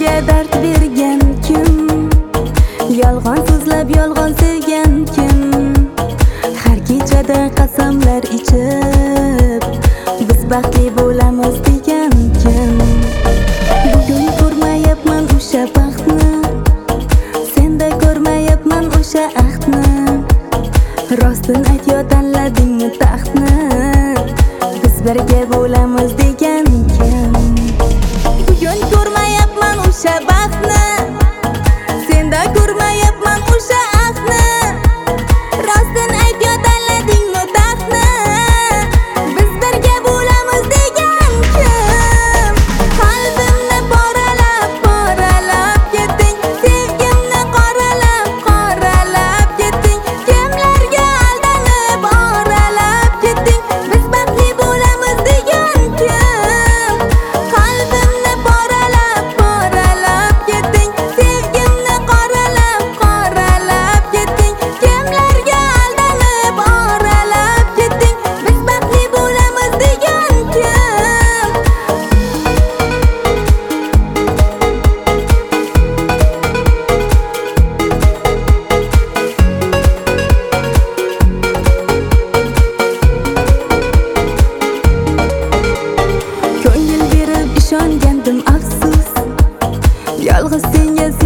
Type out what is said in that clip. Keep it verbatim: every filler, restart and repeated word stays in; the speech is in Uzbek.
Senga dard bergan kim? Yolg'on so'zlab yolg'on sevgan kim? Har kechada qasamlar ichib biz baxtli bo'lamiz degan kim? Bugun ko'rmayapman o'sha baxtni, senda ko'rmayapman o'sha ahdni. Rostini aytyo, tanladingmi taxtni, biz birga bo'lamiz degan kim? Bugun ko'rmayapman o'sha baxtni, senda ko'rmayapman o'sha ahdni. Rostini aytyo, tanladingmi taxtni, biz birga bo'lamiz degan kim? Qalbimni poralab, poralab ketding, sevgimni qoralab, qoralab ketding. Kimlarga aldanib, oralab ketding, biz baxtli bo'lamiz degan kim? Qalbimni poralab, poralab ketding, sevgimni qoralab, qoralab ketding. Kimlarga aldanib, oralab ketding, biz baxtli bo'lamiz degan kim? Ko'ngil berib ishongandim, afsus, yolg'iz senga